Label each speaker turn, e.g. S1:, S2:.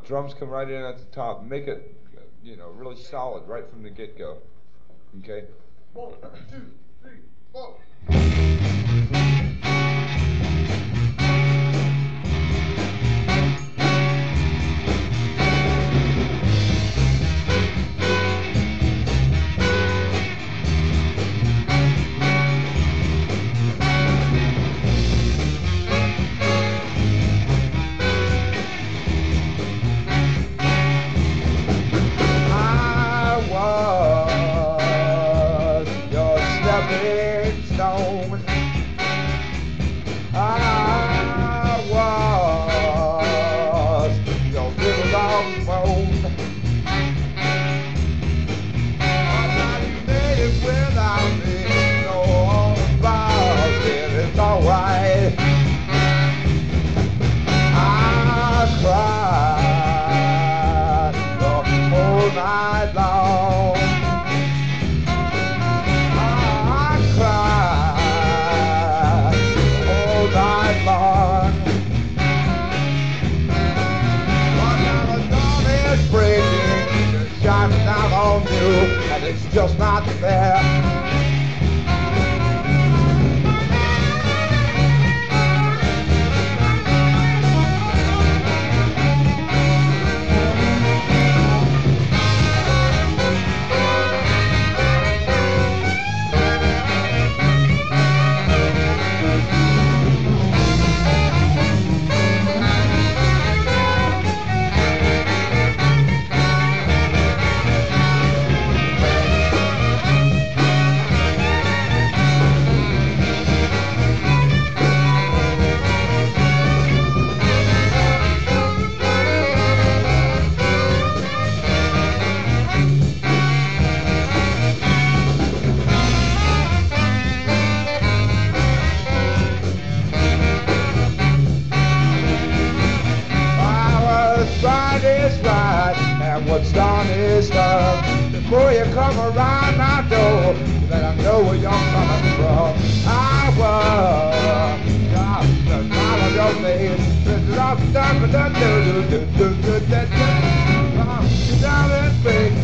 S1: drums come right in at the top. Make it, really solid right from the get-go. Okay?
S2: 1, 2, 3, 4. And it's just not fair. What's done is done. Before you come around my door, let I know where you're coming from. I was the smile of your face. Down and break.